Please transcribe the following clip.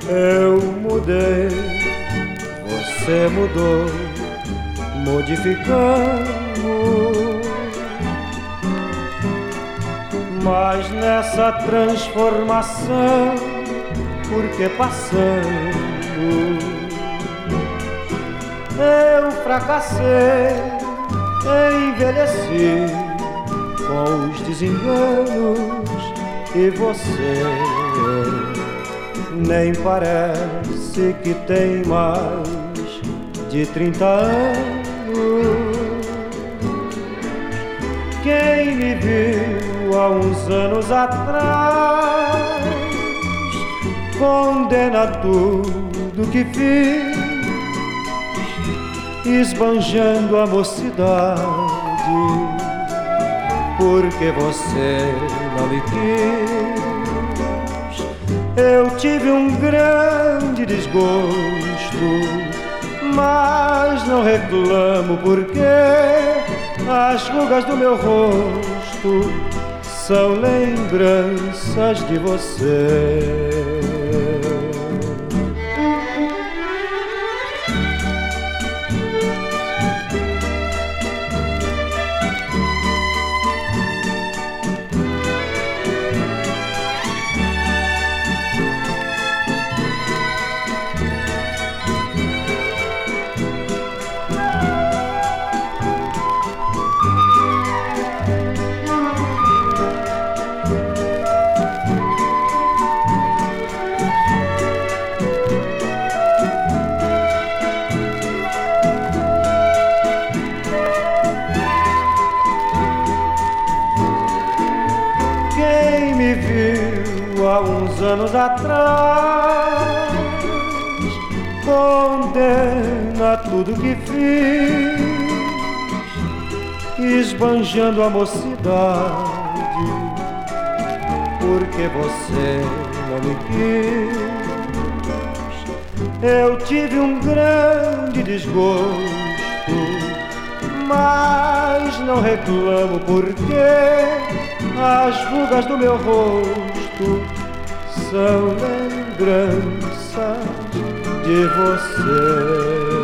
Eu mudei, você mudou, modificamos, mas nessa transformação, por que passamos? Eu fracassei, envelheci com os desenganos e você nem parece que tem mais de 30 anos. Quem me viu há uns anos atrás condena tudo que fiz, esbanjando a mocidade, porque você não me quis. Eu tive um grande desgosto, mas não reclamo, porque as rugas do meu rosto são lembranças de você. Quem me viu há uns anos atrás condena tudo que fiz, esbanjando a mocidade, porque você não me quis. Eu tive um grande desgosto, mas não reclamo, porque as rugas do meu rosto são lembranças de você.